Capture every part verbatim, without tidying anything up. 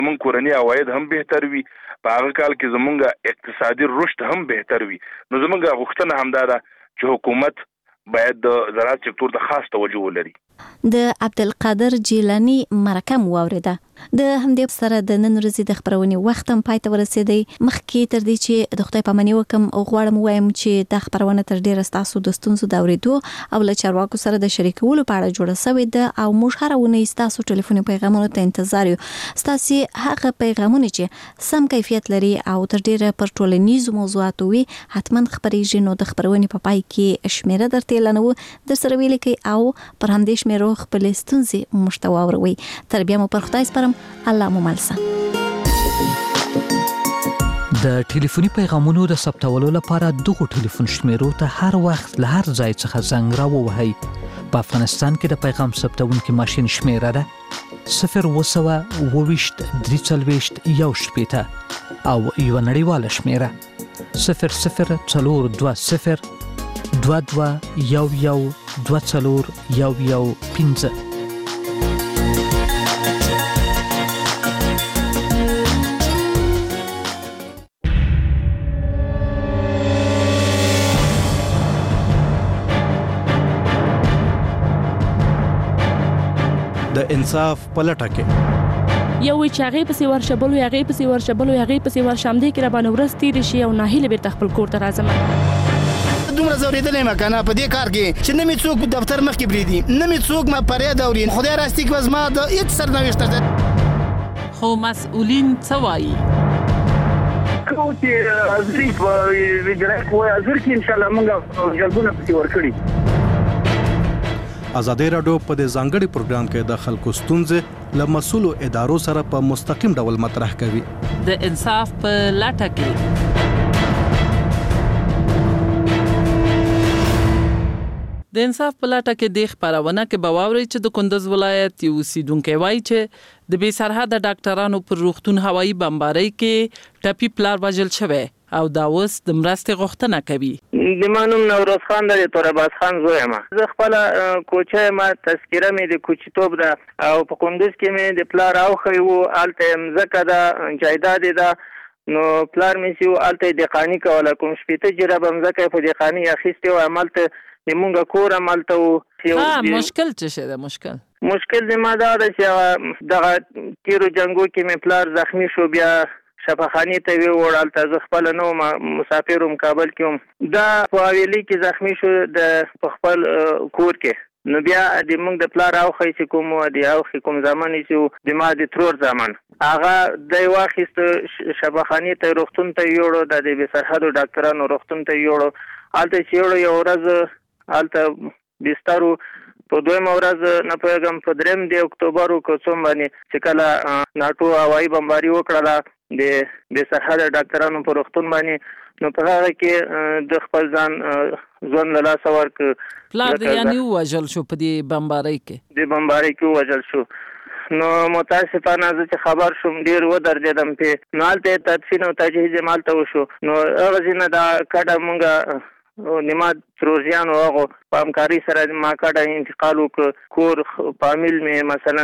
زمونږ کورني عواید هم بهتر وي، په هغه کال کې زمونږ اقتصادي رشد هم بهتر وي. نو زمونږ غوښتنه همدا ده چې حکومت باید د زراعت سکتور ته خاص توجه ولري. د عبدالقادر جیلانی مرکه مو واورېده. د همدې سره د نن ورځې د خبرونې وخت هم پای ته ورسېدی. مخکې تر دې چې د خدای پاماني وکم غواړم ووایم چې دا خبرونه تر ډېره ستاسو د ستونزو د اورېدو او له چارواکو سره د شریکولو په اړه جوړه سوې ده او موږ هره اونۍ ستاسو ټلیفوني پیغامونو ته انتظار یو. ستاسې هغه پیغامونه چې سم کیفیت لري او تر ډېره پر ټولنیزو موضوعاتو وي حتما خبرېږي. نو د خبرونې په پای کې شمیره درته اعلانوو، در سره ولیکئ او پر همدې شمیرو خپلې ستونزې موږ ته واوروئ. تر بیا مو پر خدای سپارم. الله مو ملسه. د ټلیفوني پیغامونو د ثبتولو لپاره دغه ټلیفون شمیرو ته هر وخت له هر ځای څخه زنګ راووهئ. په افغانستان کې د پیغام ثبتونکي ماشین شمیره ده صفر اوه سوه اوه ویشت درې څلوېښت یو شپېته او یوه نړیواله شمیره صفر صفر څلور دوه صفر دوه دوه یو یو دوه څلور یو یو پنځه. د انصاف پلټه کې یو چې هغه پسې ورشبلو هغه پسې ورشبلو هغه پسې ورشم دې کې را باندې ورس تیر شي او ناهیله به خپل کور ته راځم. دومره زوریدلې مکانه په دې کار کې چې نه می څوک دفتر مخ کې بریدي، نه می څوک ما پرې دوري. خدای راستي کې وزما د هیڅ سرنوشت ده. خو مسؤلین څه وایي؟ کوم چې ازري په ویډرا کوی ازر کې ان شاء الله موږ جلبونه پسې ورکړي. ازادي راډیو په دې ځانګړي پروګرام کې د خلکو ستونزې له مسؤلو ادارو سره په مستقیم ډول مطرح کوي. د انصاف په لټه کې د انصاف په لټه کې د خبرونه کې باوري چې د کندز ولایت یو سیدونکو وایي چې د بې سرحده ډاکټرانو پر روغتون هوایي بمبارۍ کې ټپي پلار وژل شوی او دا اوس د مرستې غوښتنه کوي. د مانوم نوروز خان د تورباز خان زوی ما زه خپل کوچه ما تذکره مې د کوچیتوب ده او په کندز کې مې د پلار او خو الته مزکه ده جایداد ده. نو پلار مې سیو الته د قانی کوله کوم شپته جره بمزکه په د قانی اخیسته او عملته د مونږه کور عملته ها مشکل څه شه ده مشکل مشکل د ما دا چې دغه تیرو جنگو کې مې پلار زخمی شو بیا شفاخانی ته وی وړل تاسو خپل نو مسافروم کابل کې دا په ویلي کې زخمی شو د خپل کور کې. نو بیا د موږ د پلار او خې چې کوم دی او کوم ځمان چې د ما د ترور ځمان هغه د واخیست شفاخانی ته روغتون ته یوړو د دې سرحدو ډاکټرانو روغتون ته یوړو. الته چې یوړو یو ورځ الته بسترو په دویمه ورځ نه پیغام په دریم د اکتوبر کو څوم باندې چې کله ناټو هوایي بمباري وکړه د د سرحد ډاکټرانو په روغتون باندې. نو په هغه کې د خپل ځان ځون له لاس ورک پلار د یعنی وژل شو په دې بمبارۍ کې د بمبارۍ کې وژل شو. نو متاسفانه زه چې خبر شوم ډیر و دردیدم په نالته تدفین او تجهیز مالته وشو. نو هغه ځینه دا کډه مونږه نماد روزيانو هغه په همکاري سره ما کډه انتقال وک کور فامیل می مثلا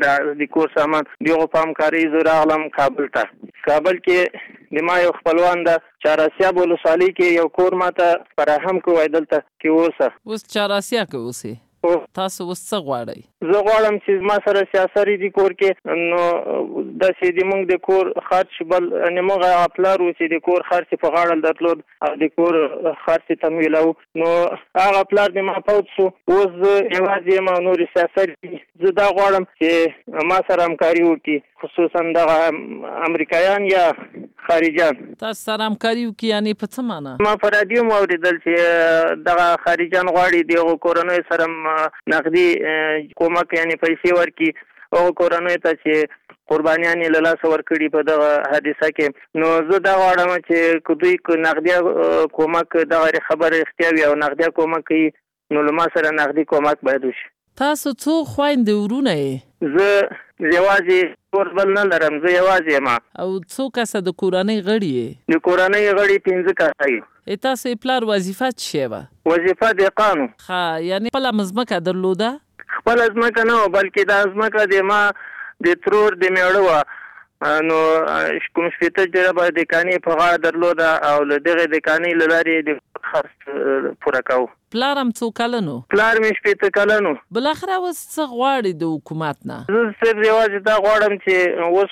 د کور سامان دیغه په همکاري زوره علم کابل ته کابل کې د ما یو خپلوان د چاراسیا بولسالي کې یو کور ماته فراهم کوی دلته کې اوسه اوس چاراسیا کې اوسه تاسو اوس څه غواړئ؟ زه غواړم چې ما سره سیاسري دي کور کې نو د سې د موږ د کور خرچ بل ان موږ خپلار و چې د کور خرچ په غاړه درلود او د کور خرچ تمویلو. نو هغه خپلار د ما پوت شو اوس یوازې ما نور سیاسري زه دا غواړم چې ما سره همکاري وکړي خصوصا د امریکایان یا خارجان. تاسو سره همکاري وکړي یعنی په څه معنی؟ ما پر رادیو مو اوریدل چې د خارجان غواړي د کورونو سره نقدي کومک یعنی پیسې ورکي او کورونو ته چې قربانيان له لاس ورکړي په دغه حادثه کې. نو زه دا غواړم چې کدوې کو نقدي کومک دغه خبره اختیاري او نقدي کومک نو له ما سره نقدي کومک باید وشي. تاسو څو خويندې ورونه یې؟ زه یوازې وربل نه لرم، زه یوازې ما. او څو کسه د کورنۍ غړي یې؟ د کورنۍ غړي پنځه کسه یو. تاسو پلار وظیفه څه و؟ وظیفه د قانون. ها یعنی خپل مزمکه درلوده؟ خپل مزمکه نه بلکې د مزمکه د ما د ترور د میړه نو کوم شپېته جره به د کانې په غاړه درلوده او له دغه د کانې له لارې د خرڅ پوره کوو. پلار هم څو کلن و؟ پلار مې شپېته کلن و. بالاخره اوس څه غواړې د حکومت نه؟ زه صرف یوازې دا غواړم چې اوس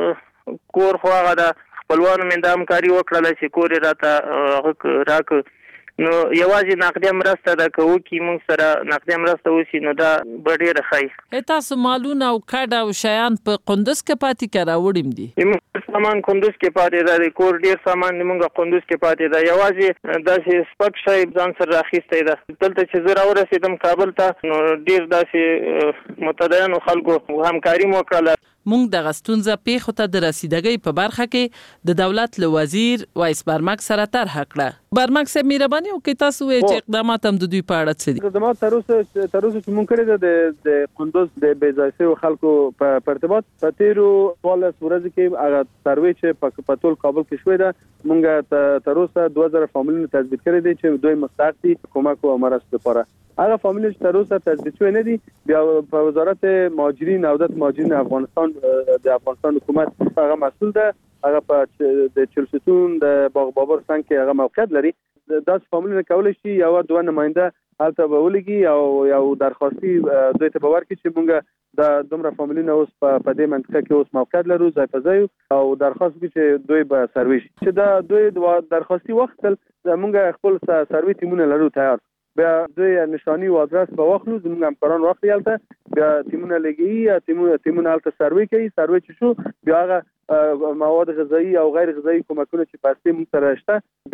خو کور خو هغه ده، خپلوانو مې دا همکاري وکړله چې کور یې راته هغه راکړه، نو یوازې نقدي مرسته ده که وکړي موږ سره نقدي مرسته وشي نو دا به ډېره ښایي. تاسو مالونه او کډ او شیان په قندوز کې پاتې که راوړیم دي؟ زموږ سامان قندوز کې پاتې ده، د کور ډېر سامان زموږ قندوز کې پاتې ده، یوازې داسې سپک شی ځان سره راخیستی ده. دلته چې زه راورسېدم کابل ته نو ډېر داسې متدینو خلکو همکاري مو وکړله. مونږ دغه ستونزه پیښو ته د رسیدګۍ په برخه کې د دولت له وزیر وایس برمک سره طرحه کړه. برمک صاحب مهرباني وکړئ تاسو وایئ چې اقدامات هم د دوی په اړه څه دي؟ اقدامات تر اوسه تر اوسه چې مونږ کړي ده د قندوز د بې ځای شویو خلکو په ارتباط په تېرو څوارلس ورځو کې هغه سروې چې په ټول کابل کې شوې ده مونږ تر اوسه دوه زره فامیلونه تثبیت کړي دي چې دوی مستحق دي کومک او مرستې لپاره. هغه فامیل چې تر اوسه تثبیت شوی نه دي بیا په وزارت مهاجرین او عودت مهاجرین افغانستان د افغانستان حکومت هغه مسؤل ده، هغه په د چلستون د باغ بابر څنګ کې هغه موقعیت لري. داس فامیل کولای شي یو دوه نماینده هلته به ولګي او یو درخواستي دوی ته به ورکړي چې مونږ د دومره فامیلونه اوس په دې منطقه کې اوس موقعیت لرو ځای په ځای او درخواست وکړي چې دوی به سروي شي. چې دا دوی درخواستي وخت مونږ خپل سروي ټیمونه لرو تیار، بیا دوی نشانی او ادرس به واخلو، زموږ همکاران واخلي هلته، بیا ټیمونه لګي ټیمونه ټیمونه هلته سروي کوي، سروي چې شو بیا هغه مواد غذایی او غیر غذایی کومکونه چې پاتې موږ سره شته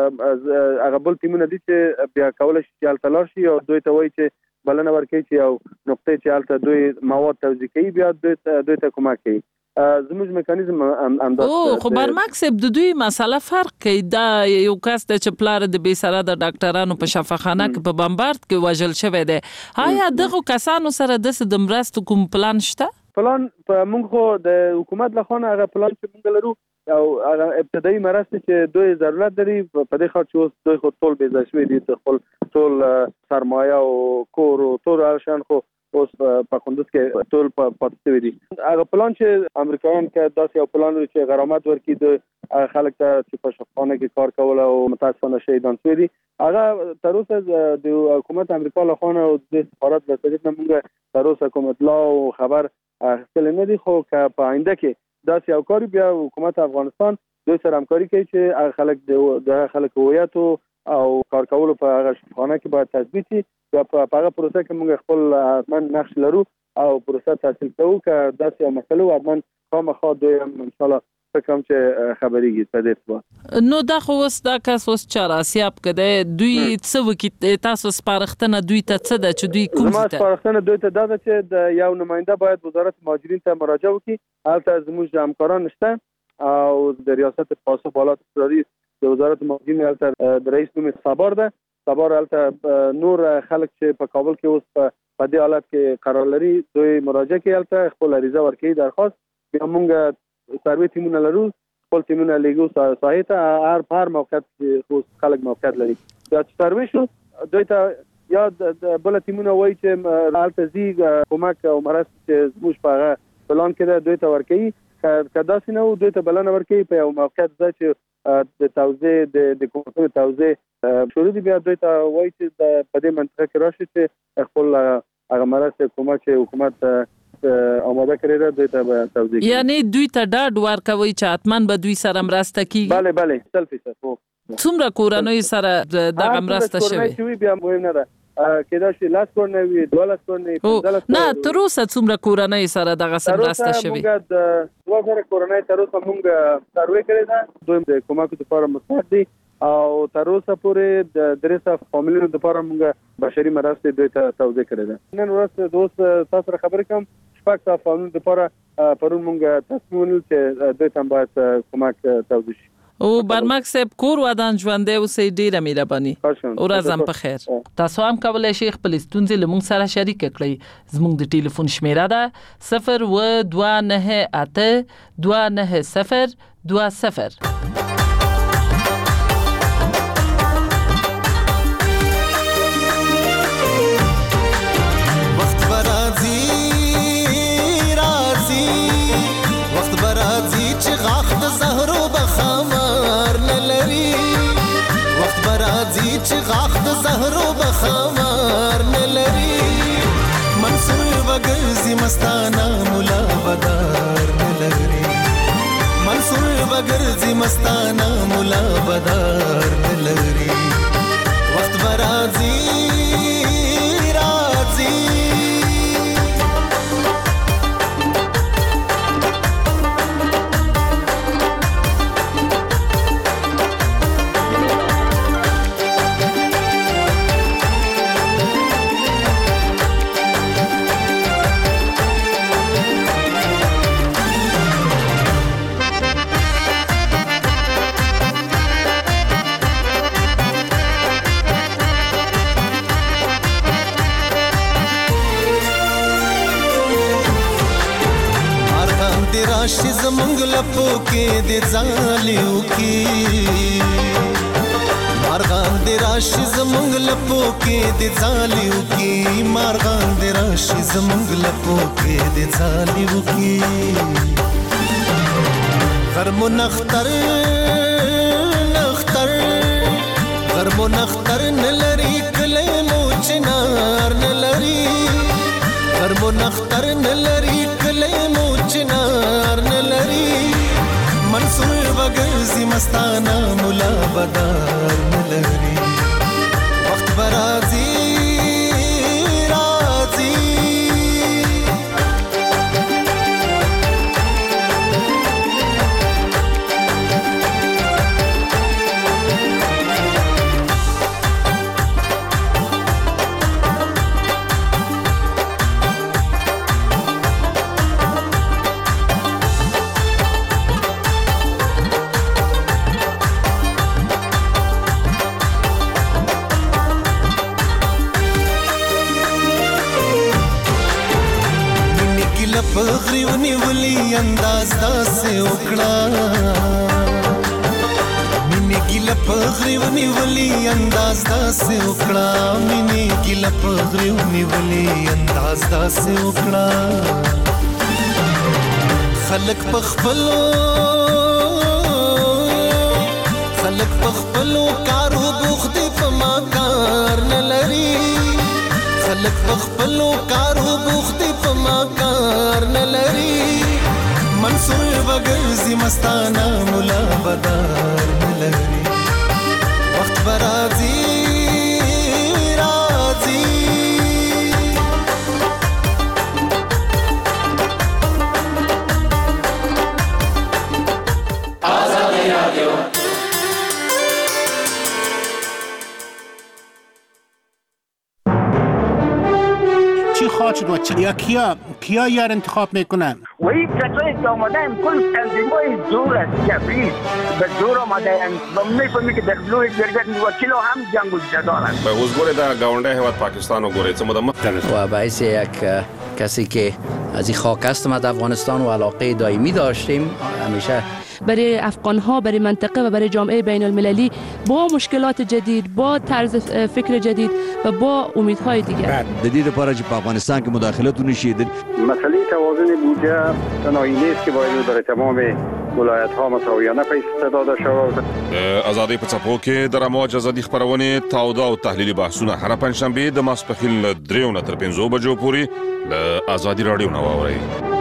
بیا هغه بل ټیمونه دي چې بیا کولای شي چې هلته لاړ شي او دوی ته وایي چې بلنه ورکړي چې یو نقطې چې هلته دوی مواد توزیع کوي بیا دوی ته کومک کوي. زموږ میکانیزم انداز او خو برمک صاحب د دوی مسله فرق کوي. دا یو کس د چې پلار د بې سره د ډاکټرانو په شفاخانه کې په بمبارد کې وژل شوی دی، آیا دغه کسانو سره داسې د مرستو کوم پلان شته؟ پلان په موږ خو د حکومت له خوا هغه پلان چې موږ لرو او هغه ابتدایي مرستې چې دوی ضرورت لري په دې خاطر چې اوس دوی خو ټول بې ځای شوي دي، خپل ټول سرمایه او کور او ټول هر شیان خو اوس په قندوز کې ټول پاتې شوي دي. هغه پلان چې امریکایان کې داسې یو پلان لري چې غرامت ورکړي د خلک ته چې په شفاخانه کې کار کول او متاسفانه شهیدان شوي دي. هغه تر اوسه د حکومت امریکا له خوا او د سفارت له طرف نه موږ تر اوسه کوم اطلاع او خبر اخیستل نه دي، خو که په آینده کې داسې یو کار بیا حکومت افغانستان دوی سره همکاري کوي چې هغه خلک د خلک هویت او کار کولو په هغه شفاخانه کې باید تثبیت شي. په هغه پروسه کې موږ خپل حتمن نقش لرو او پروسه تحصیل کوو که داسې یو مسله و حتمن خامخا دوی هم انشاءالله فکرم چې خبرېږي په دې اتباع. نو دا خو اوس دا کس اوس چاراسیاب که دی دوی څه وکړي؟ تاسو سپارښتنه دوی ته څه ده چې دوی کوم زما سپارښتنه دوی ته دا ده چې د یو نماینده باید وزارت مهاجرین ته مراجعه وکړي. هلته زموږ همکاران شته او د ریاست پاسخ حالات اضطراري د وزارت مهاجرین هلته د رئیس نوم صبار ده. صبار هلته نور خلک چې په کابل کې اوس په دې حالت کې قرار لري دوی مراجعه کوي، هلته خپل عریضه ورکوي درخواست، بیا موږ سروي ټیمونه لرو، خپل ټیمونه لګو ساحې ته هر په هر موقعیت کې خلک موقعیت لري. بیا چې سروي شو دوی ته یا بله ټیمونه وایي چې هلته ځي کومک او مرستې چې زموږ په هغه پلان کې ده دوی ته ورکوي. که داسې نه و دوی ته بلنه ورکوي په یو موقعیت ځای چې د توزیع د کومکونو توزیع شروع دي، بیا دوی ته وایي چې په دې منطقه کې راشي چې خپل هغه مرستې کومک چې حکومت آماده کړی ده دوی ته به توزیع کړي. یعنی دوی ته ډاډ ورکوي چې حتماً به دوی سره مرسته کیږي؟ بله بله سل فیصد. څومره کورنۍ سره دغه مرسته شوې؟ شوي بیا مهم نه ده کېدای شي لاس کورنۍ وي دولس کورنۍ پنځلس نه تر اوسه څومره کورنۍ سره دغه مرسته شوې؟ موږ د دوه زره کورنۍ تر اوسه موږ سروې کړې ده، دوی د کومکو لپاره مستحق دي او تر اوسه پورې د درې سوه فامیلونو لپاره موږ بشري مرستې دوی ته توزیع کړې ده. نن ورځ د اوس تاسو سره خبرې کوم شپږ سوه فامیلونو لپاره پرون موږ تصمیم ونیول چې دوی ته باید کومک توزیع شي. او برمک صاحب کور ودان ژوندی اوسئ، ډیره مهرباني، ورځ هم په خیر. تاسو هم کولی شئ خپل ستونزې له موږ سره شریکه کړئ. زموږ د ټلیفون شمیره ده صفر اووه دوه نهه اته دوه نهه صفر دوه صفر. وخت برازي رازي وخت برازي چې غاخ د زهرو بخمار نه لري وخت برازي چې غاخ د زهرو بخمار نه لري منصور وګرځي مستانه مولا بدار نه لري منصور وګرځي مستانه مولا بدار نه لري وخت برازي راځي راشي زمونږ لپو کې د ځالیو کې مارغان د راشي زمونږ لپو کې د ځالیو کې مارغان د راشي زمونږ لپو کې د ځالیو کې غرمو نختر نختر غرمو نختر نلري کله مو چنار نلري غرمو نختر نلري کله مو چنار نلري منصور وګرځي مستانه مولا بدار نلري وخت برازي راځي پغریونی ولی انداز داسې وکړه مینې ګیله پغریونی ولی انداز داسې وکړه مینې ګیله پغریونی ولی انداز داسې وکړه خلک پخپلو خلک پخپلو کارو بوخت په ما کار نه لري خلک پخپلو کارو بوخت په ما کار نه لري منصور وګرځي مستانه مولا بدار نه لري وخت برازي راځي آزادي رادیو خواهد شد و چ... یا کیا کیا یار انتخاب میکنن و این کسایی که آمدن کل تنظیمای زور است جبری به زور آمدن و میفهمی که در بلوی جرگت وکیل هم جنگ و جدال است به حضور در گاونده هیواد پاکستان و گوریت مدام و باعث یک کسی که از این خاک است ما در افغانستان و علاقه دائمی داشتیم همیشه برای افغان‌ها برای منطقه و برای جامعه بین المللی با مشکلات جدید با طرز فکر جدید و با امیدهای دیگر جدید لپاره چې په افغانستان کې مداخلتونه شیدل مسئله توازن بودجه تنهایی نیست که باید برای تمام ولایت‌ها مساویانه پیسې داده شود. ازادي په څپو کې د رموج ازادي خبرونه تاوده او تحلیلي بحثونه هر پنځشنبه د ماسپخیل دریو نه تر پنځو بجو پورې د ازادي رادیو نو اوري.